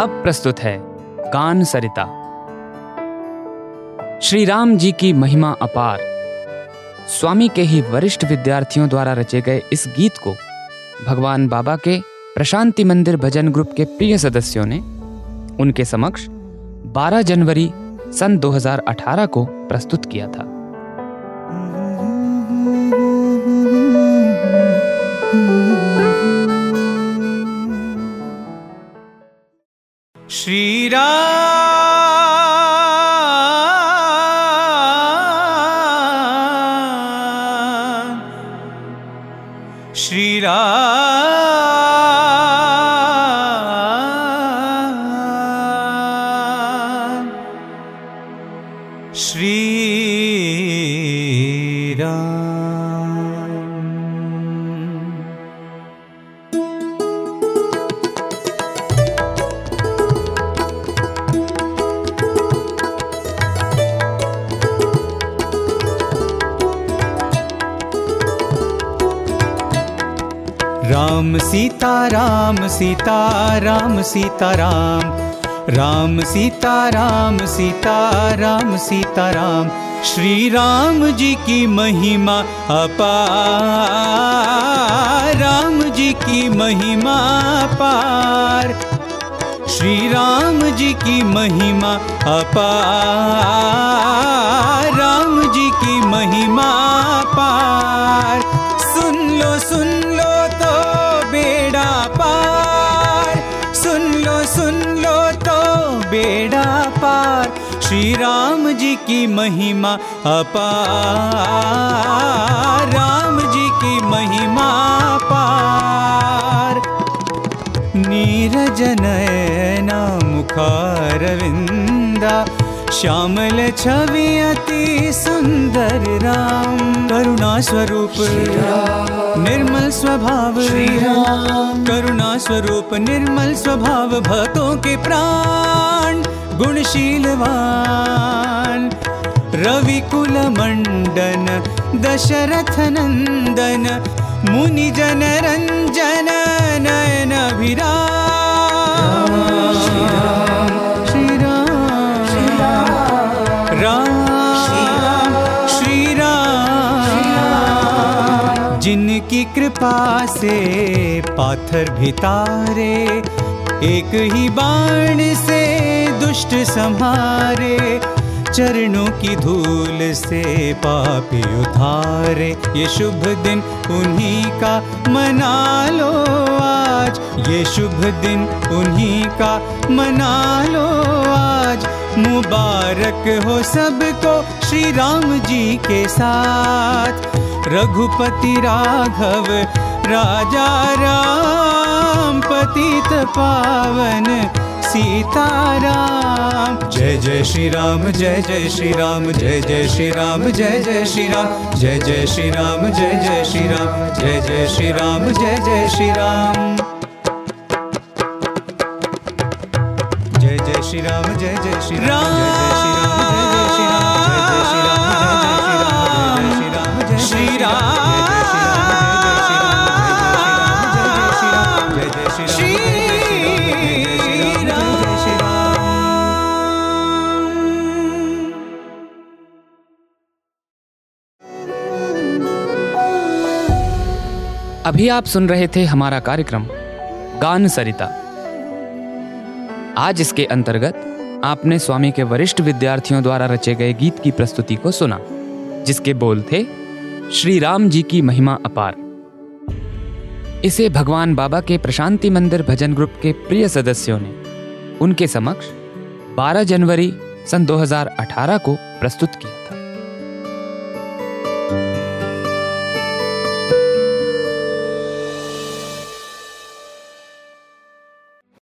अब प्रस्तुत है गान सरिता। श्री राम जी की महिमा अपार, स्वामी के ही वरिष्ठ विद्यार्थियों द्वारा रचे गए इस गीत को भगवान बाबा के प्रशांति मंदिर भजन ग्रुप के प्रिय सदस्यों ने उनके समक्ष 12 जनवरी सन 2018 को प्रस्तुत किया था। श्री राम श्री राम श्री राम। राम सीता राम सीता राम सीता राम, राम सीता राम सीता राम सीता राम। श्री राम जी की महिमा अपार, राम जी की महिमा अपार। श्री राम जी की महिमा अपार, राम जी की महिमा अपार। सुन लो तो बेड़ा पार, सुन लो तो बेड़ा पार। श्री राम जी की महिमा अपार, राम जी की महिमा अपार। नीरज नयना मुखारविंदा, श्यामल छवि अति सुंदर राम। करुणा स्वरूप निर्मल स्वभाव, करुणा स्वरूप निर्मल स्वभाव। भक्तों के प्राण गुणशीलवान, रवि कुल मंडन दशरथ नंदन। मुनि जन रंजन नयन अभिराम। श्री राम श्री राम श्री राम। जिनकी कृपा से पाथर भी तारे, एक ही बाण से दुष्ट संहारे। चरणों की धूल से पापी उधारे। ये शुभ दिन उन्हीं का मना लो आज, ये शुभ दिन उन्हीं का मना लो आज। मुबारक हो सबको श्री राम जी के साथ। रघुपति राघव राजा राम, पतित पावन सीताराम। जय जय श्री राम जय जय श्री राम, जय जय श्री राम जय जय श्री राम, जय जय श्री राम जय जय श्री राम, जय जय श्री राम जय जय श्री राम। जय जय श्री राम जय जय श्री राम, जय जय श्री राम जय जय श्री राम, जय जय श्री राम जय जय श्री राम, जय जय श्री राम जय जय श्री राम। अभी आप सुन रहे थे हमारा कार्यक्रम गान सरिता। आज इसके अंतर्गत आपने स्वामी के वरिष्ठ विद्यार्थियों द्वारा रचे गए गीत की प्रस्तुति को सुना, जिसके बोल थे श्री राम जी की महिमा अपार। इसे भगवान बाबा के प्रशांति मंदिर भजन ग्रुप के प्रिय सदस्यों ने उनके समक्ष 12 जनवरी सन 2018 को प्रस्तुत किया था।